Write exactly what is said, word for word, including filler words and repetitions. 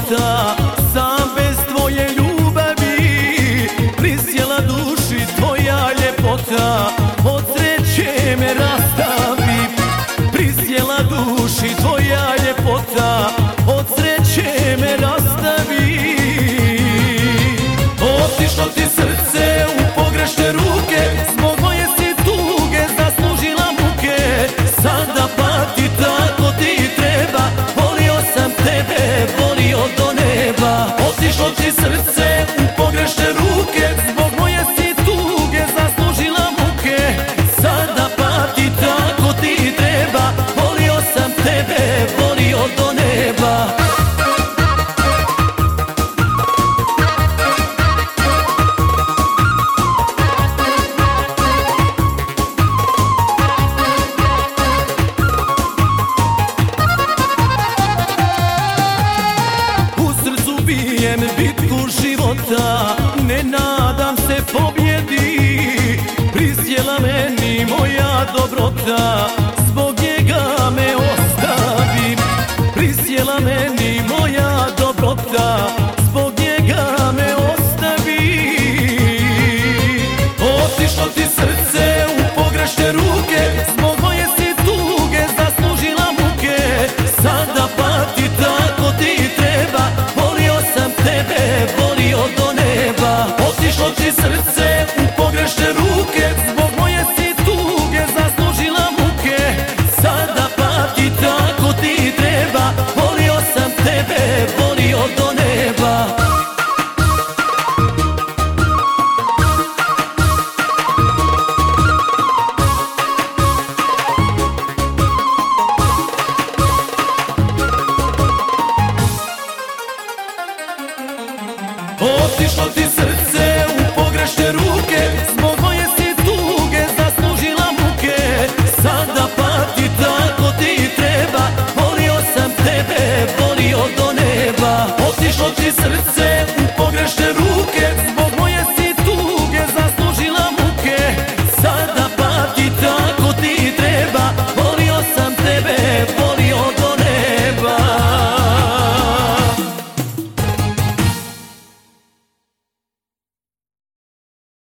života, sam bez tvoje ljubavi. Prisjela duši tvoja ljepota, od sreće me rastavi. Prisjela duši tvoja ljepota, od sreće me rastavi. Otišlo ti srce u pogrešne ruke, zbog moje si tuge zaslužila muke. Sada pati tako ti treba, volio sam tebe, volio do neba. Otišlo ti srce u pogrešne ruke, zbog moje si tuge zaslužila muke. Sada pati tako ti treba, volio sam tebe, volio do neba. Bijem bitku života, ne nadam se pobjedi. Prisjela meni moja dobrota, zbog njega me ostavi. Prisjela meni moja dobrota, zbog njega me ostavi. Otišlo ti srce u pogrešne ruke, zbog moje si tuge zaslužila muke. Sada pati tako ti treba, volio sam tebe, volio do neba. Otišlo ti srce u pogrešne ruke, zbog moje si tuge zaslužila muke. Sada pati tako ti treba, volio sam tebe, volio do neba. Otišlo ti srce u pogrešne ruke,